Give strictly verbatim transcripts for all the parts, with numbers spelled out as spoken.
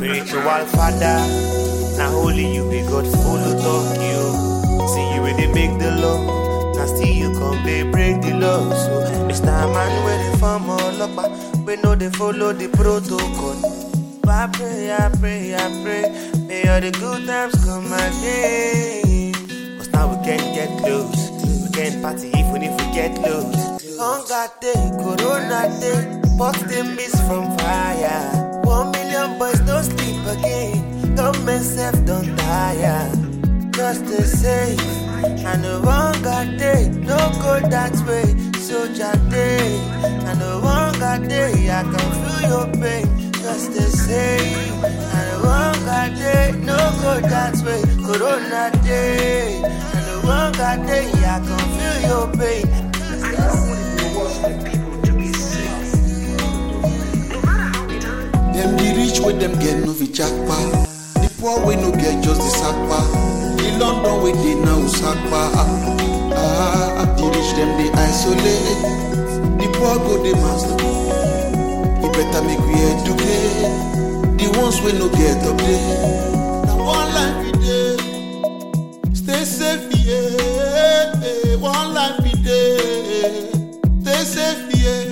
Spiritual father, now only you we got follow talk you. See you when they make the law, now still you come they break the law. So it's time man where they form all up, we know they follow the protocol. I pray, I pray, I pray, may all the good times come again. Cause now we can get close, we can party even if we get loose. Hunger day, corona day, but they miss from fire. One million boys don't sleep again, government self don't tire. Just to save, and the hunger day, no go that way. Soldier day, and the hunger day, I can feel your pain. Just to save, and the hunger day, no go that way. Corona day, and the hunger day, I can feel your pain. Them the rich with them get no fi jackpa. The poor we no get just the sackpa. The London we dey now sackpa. Ah, ah, the rich them they isolate. The poor go the master. You better make we educate. The ones we no get up there. Now one life we dey. Stay safe yeah. One life we dey. Stay safe yeah.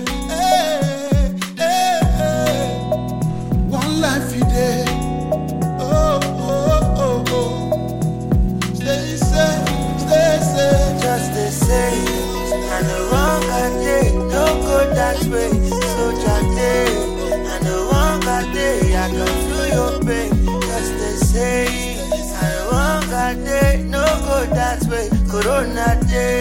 Life you day, oh oh oh oh. Stay safe, stay safe, just stay safe. And the hunger day, no go that way. Soldier day, and the hunger day, I can feel your pain. Just stay safe. And the hunger day, no go that way. Corona day.